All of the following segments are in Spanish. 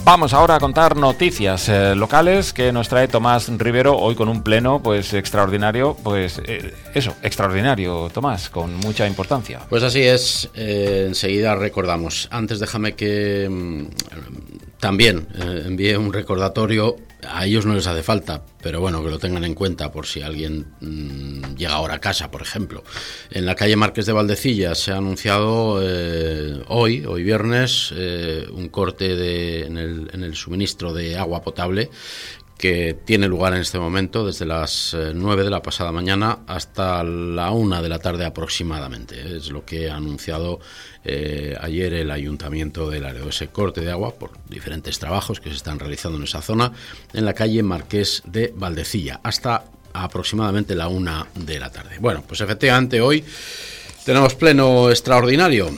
Vamos ahora a contar noticias locales que nos trae Tomás Rivero, hoy con un pleno pues extraordinario, extraordinario, Tomás, con mucha importancia. Pues así es, enseguida recordamos. Antes déjame que también envíe un recordatorio. A ellos no les hace falta, pero bueno, que lo tengan en cuenta por si alguien llega ahora a casa, por ejemplo. En la calle Marqués de Valdecillas se ha anunciado hoy viernes, un corte en el suministro de agua potable que tiene lugar en este momento desde las 9 de la pasada mañana hasta la 1 de la tarde aproximadamente. Es lo que ha anunciado ayer el Ayuntamiento de Laredo, ese corte de agua por diferentes trabajos que se están realizando en esa zona, en la calle Marqués de Valdecilla, hasta aproximadamente la 1 de la tarde. Bueno, pues efectivamente hoy tenemos pleno extraordinario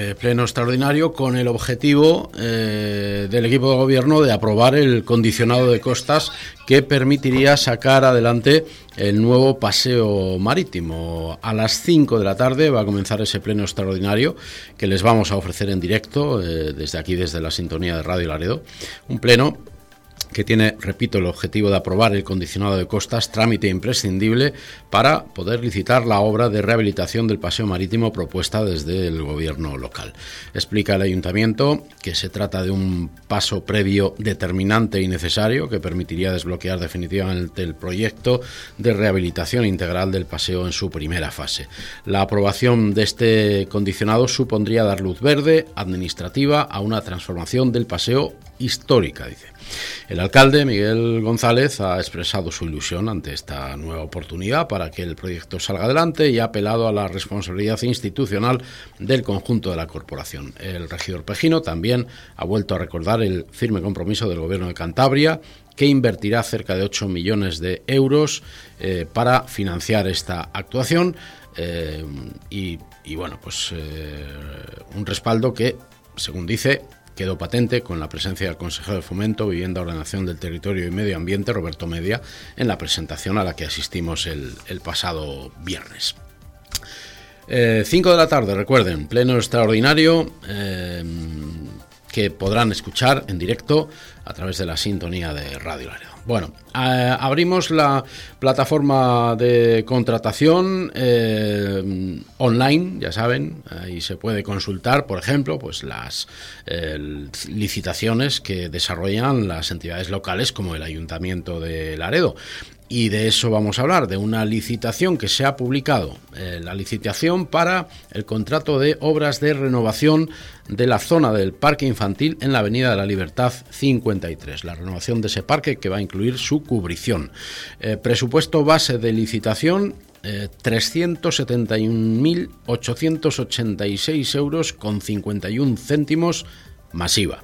con el objetivo del equipo de gobierno de aprobar el condicionado de costas que permitiría sacar adelante el nuevo paseo marítimo. A las 5 de la tarde va a comenzar ese pleno extraordinario que les vamos a ofrecer en directo desde aquí, desde la sintonía de Radio Laredo. Un pleno que tiene, repito, el objetivo de aprobar el condicionado de costas, trámite imprescindible para poder licitar la obra de rehabilitación del paseo marítimo propuesta desde el gobierno local. Explica el ayuntamiento que se trata de un paso previo determinante y necesario que permitiría desbloquear definitivamente el proyecto de rehabilitación integral del paseo en su primera fase. La aprobación de este condicionado supondría dar luz verde administrativa a una transformación del paseo histórica, dice. El alcalde, Miguel González, ha expresado su ilusión ante esta nueva oportunidad para que el proyecto salga adelante y ha apelado a la responsabilidad institucional del conjunto de la corporación. El regidor Pejino también ha vuelto a recordar el firme compromiso del Gobierno de Cantabria, que invertirá cerca de 8 millones de euros para financiar esta actuación y bueno, pues un respaldo que, según dice, quedó patente con la presencia del consejero de Fomento, Vivienda, Ordenación del Territorio y Medio Ambiente, Roberto Media, en la presentación a la que asistimos el pasado viernes. 5 de la tarde, recuerden, pleno extraordinario que podrán escuchar en directo a través de la sintonía de Radio Laredo. Bueno, abrimos la plataforma de contratación online, ya saben, ahí se puede consultar, por ejemplo, pues las licitaciones que desarrollan las entidades locales como el Ayuntamiento de Laredo. Y de eso vamos a hablar, de una licitación que se ha publicado, la licitación para el contrato de obras de renovación de la zona del parque infantil en la Avenida de la Libertad 53, la renovación de ese parque que va a incluir su cubrición. Presupuesto base de licitación, 371.886 euros con 51 céntimos masiva.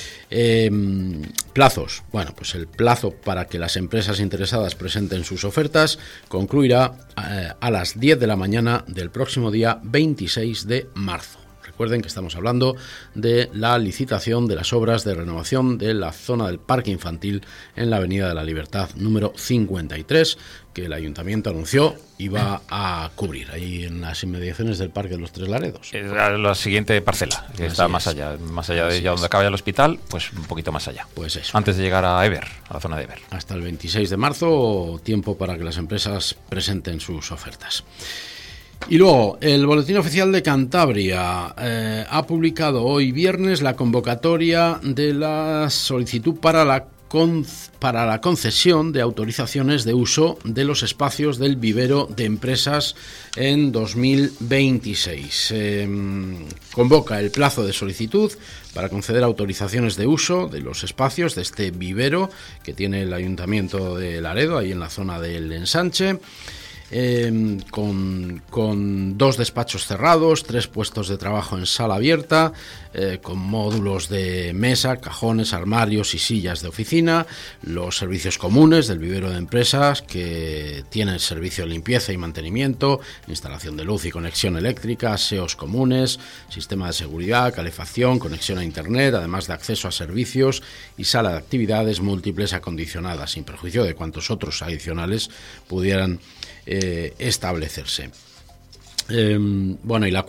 Plazos. Bueno, pues el plazo para que las empresas interesadas presenten sus ofertas concluirá a las 10 de la mañana del próximo día 26 de marzo. Recuerden que estamos hablando de la licitación de las obras de renovación de la zona del parque infantil en la Avenida de la Libertad número 53, que el ayuntamiento anunció iba a cubrir ahí en las inmediaciones del Parque de los Tres Laredos. Es la siguiente parcela, que está más allá de ya donde acaba el hospital, pues un poquito más allá. Pues eso. Antes de llegar a Ever, a la zona de Ever. Hasta el 26 de marzo, tiempo para que las empresas presenten sus ofertas. Y luego, el Boletín Oficial de Cantabria ha publicado hoy viernes la convocatoria de la solicitud para la concesión de autorizaciones de uso de los espacios del vivero de empresas en 2026. Convoca el plazo de solicitud para conceder autorizaciones de uso de los espacios de este vivero que tiene el Ayuntamiento de Laredo, ahí en la zona del Ensanche. Con 2 despachos cerrados, 3 puestos de trabajo en sala abierta, con módulos de mesa, cajones, armarios y sillas de oficina, los servicios comunes del vivero de empresas que tienen servicio de limpieza y mantenimiento, instalación de luz y conexión eléctrica, aseos comunes, sistema de seguridad, calefacción, conexión a internet, además de acceso a servicios y sala de actividades múltiples acondicionadas, sin perjuicio de cuantos otros adicionales pudieran establecerse. Bueno, y la cuota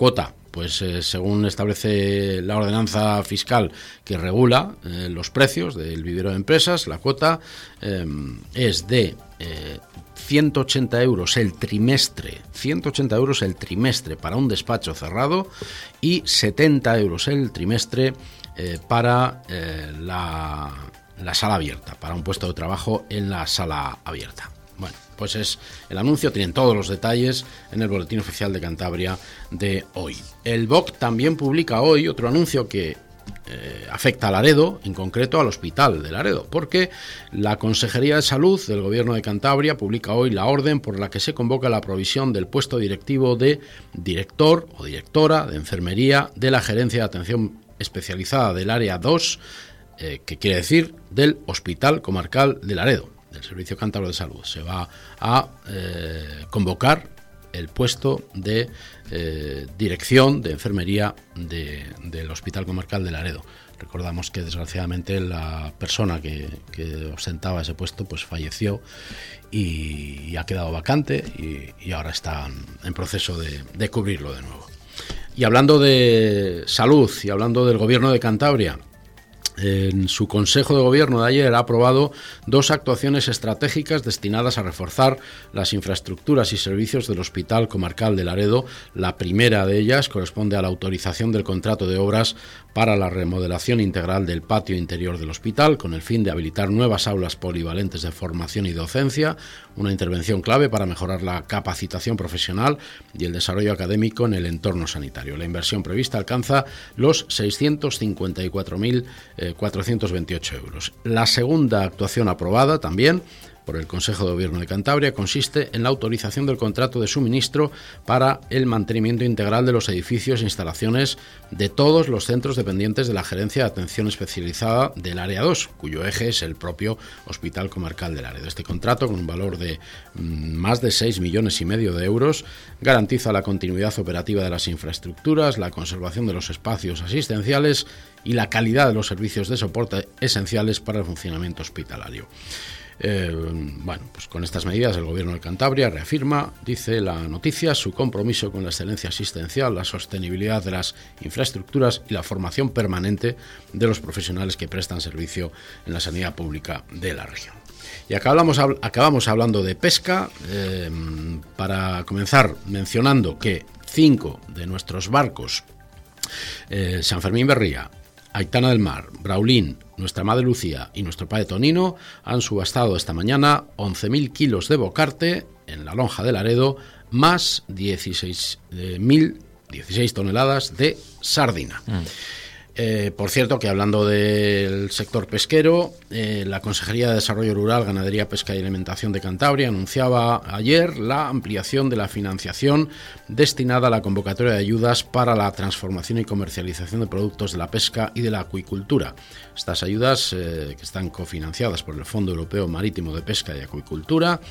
Pues según establece la ordenanza fiscal que regula los precios del vivero de empresas, la cuota es de 180 euros el trimestre, 180 euros el trimestre para un despacho cerrado y 70 euros el trimestre para la sala abierta, para un puesto de trabajo en la sala abierta. Bueno, pues es el anuncio, tienen todos los detalles en el Boletín Oficial de Cantabria de hoy. El BOC también publica hoy otro anuncio que afecta a Laredo, en concreto al Hospital de Laredo, porque la Consejería de Salud del Gobierno de Cantabria publica hoy la orden por la que se convoca la provisión del puesto directivo de director o directora de enfermería de la Gerencia de Atención Especializada del Área 2, que quiere decir del Hospital Comarcal de Laredo, del Servicio Cántabro de Salud. Se va a convocar el puesto de dirección de enfermería del Hospital Comarcal de Laredo. Recordamos que desgraciadamente la persona que ostentaba ese puesto pues falleció y ha quedado vacante y ahora está en proceso de cubrirlo de nuevo. Y hablando de salud y hablando del Gobierno de Cantabria, en su Consejo de Gobierno de ayer ha aprobado 2 actuaciones estratégicas destinadas a reforzar las infraestructuras y servicios del Hospital Comarcal de Laredo. La primera de ellas corresponde a la autorización del contrato de obras para la remodelación integral del patio interior del hospital, con el fin de habilitar nuevas aulas polivalentes de formación y docencia, una intervención clave para mejorar la capacitación profesional y el desarrollo académico en el entorno sanitario. La inversión prevista alcanza los 654.428 euros. La segunda actuación aprobada también por el Consejo de Gobierno de Cantabria consiste en la autorización del contrato de suministro para el mantenimiento integral de los edificios e instalaciones de todos los centros dependientes de la Gerencia de Atención Especializada del Área 2, cuyo eje es el propio Hospital Comarcal de Laredo. Este contrato, con un valor de más de 6,5 millones de euros, garantiza la continuidad operativa de las infraestructuras, la conservación de los espacios asistenciales y la calidad de los servicios de soporte esenciales para el funcionamiento hospitalario. Pues con estas medidas el Gobierno de Cantabria reafirma, dice la noticia, su compromiso con la excelencia asistencial, la sostenibilidad de las infraestructuras y la formación permanente de los profesionales que prestan servicio en la sanidad pública de la región. Y acabamos hablando de pesca, para comenzar mencionando que 5 de nuestros barcos, San Fermín Berría, Aitana del Mar, Braulín, Nuestra Madre Lucía y Nuestro Padre Tonino, han subastado esta mañana 11.000 kilos de bocarte en la lonja de Laredo, más 16 toneladas de sardina. Por cierto, que hablando del sector pesquero, la Consejería de Desarrollo Rural, Ganadería, Pesca y Alimentación de Cantabria anunciaba ayer la ampliación de la financiación destinada a la convocatoria de ayudas para la transformación y comercialización de productos de la pesca y de la acuicultura. Estas ayudas, que están cofinanciadas por el Fondo Europeo Marítimo de Pesca y Acuicultura,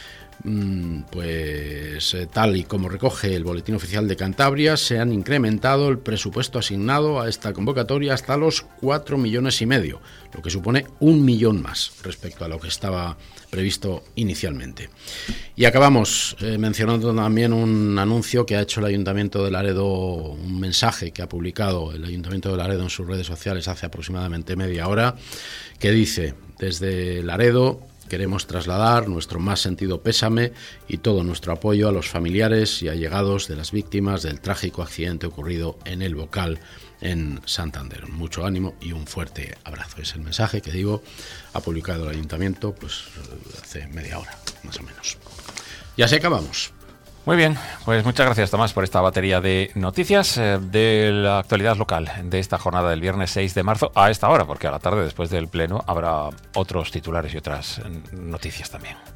tal y como recoge el Boletín Oficial de Cantabria, se han incrementado el presupuesto asignado a esta convocatoria hasta los 4,5 millones, lo que supone 1 millón más respecto a lo que estaba previsto inicialmente. Y acabamos mencionando también un anuncio que ha hecho el Ayuntamiento de Laredo, un mensaje que ha publicado el Ayuntamiento de Laredo en sus redes sociales hace aproximadamente media hora, que dice: desde Laredo queremos trasladar nuestro más sentido pésame y todo nuestro apoyo a los familiares y allegados de las víctimas del trágico accidente ocurrido en El Bocal, en Santander. Mucho ánimo y un fuerte abrazo. Es el mensaje que ha publicado el Ayuntamiento hace media hora, más o menos. Y así acabamos. Muy bien, pues muchas gracias, Tomás, por esta batería de noticias de la actualidad local de esta jornada del viernes 6 de marzo a esta hora, porque a la tarde, después del pleno, habrá otros titulares y otras noticias también.